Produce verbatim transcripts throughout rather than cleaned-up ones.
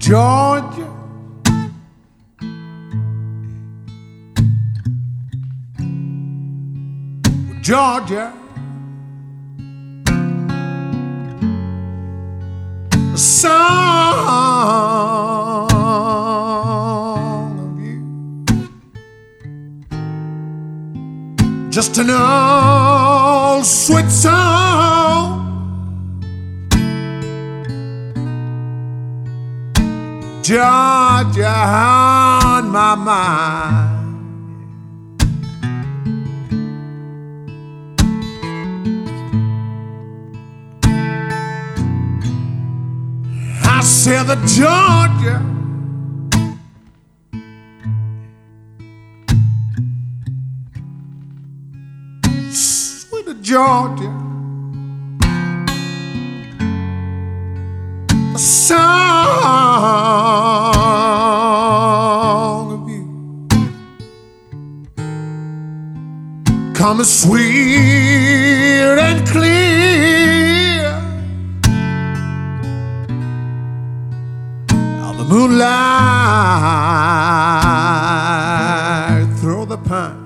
Georgia, Georgia, a song of you, just an old sweet song. Georgia on my mind. I said that Georgia, sweet Georgia, a song of you, coming sweet and clear. Now the moonlight through the pine,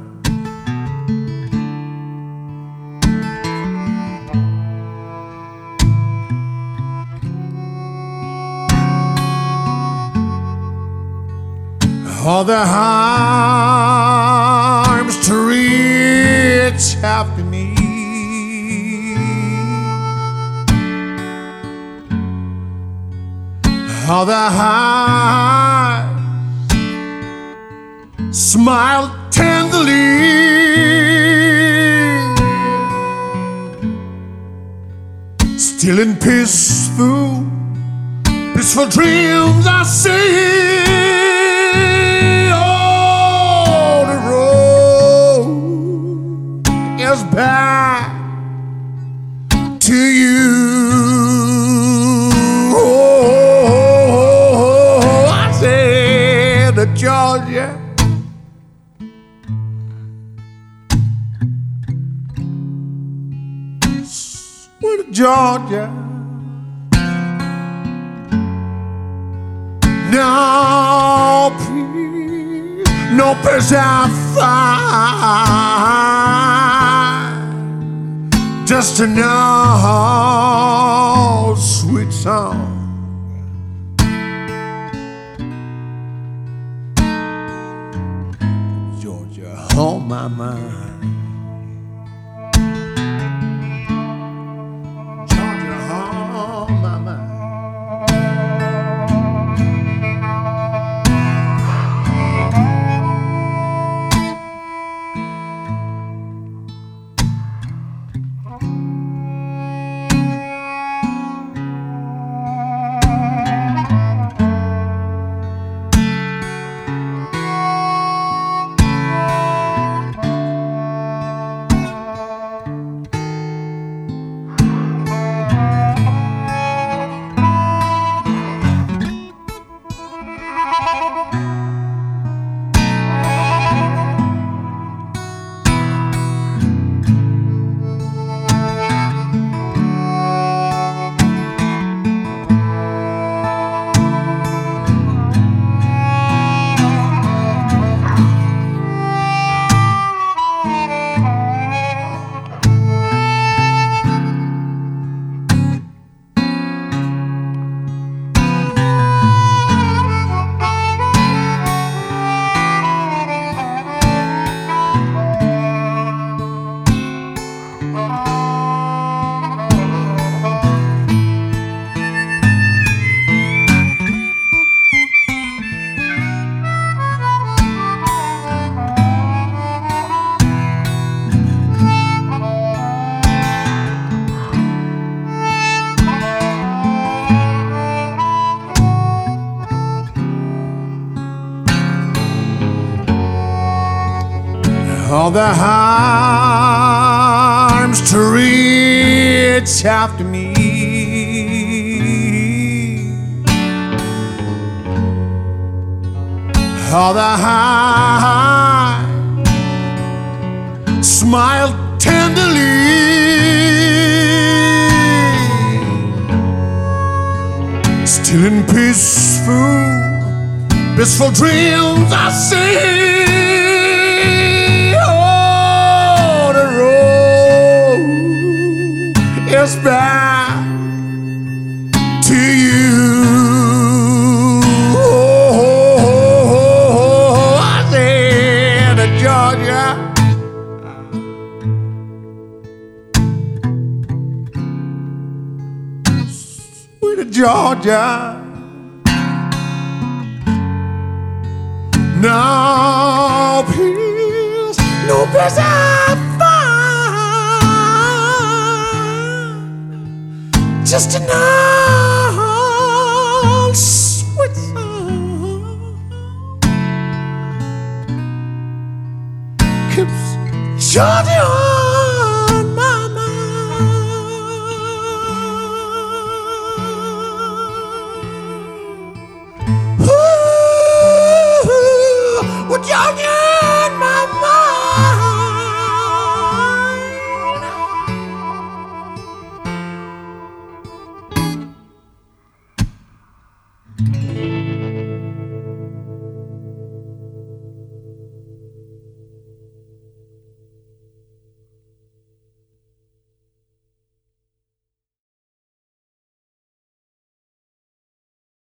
all the arms to reach after me, all the eyes smile tenderly, still in peaceful, peaceful dreams I see. Back to you. Oh, I said to Georgia, sweet Georgia, no peace, no peace I find, just an old sweet song. Georgia on my mind. Georgia on my mind. All the arms to reach after me, all the eyes smile tenderly, till in peaceful, blissful dreams I see. Oh, the road is back to you. Oh, oh, oh, oh, I said to Georgia, sweet Georgia, no peace, no peace I find, just an old sweet song keeps Georgia on.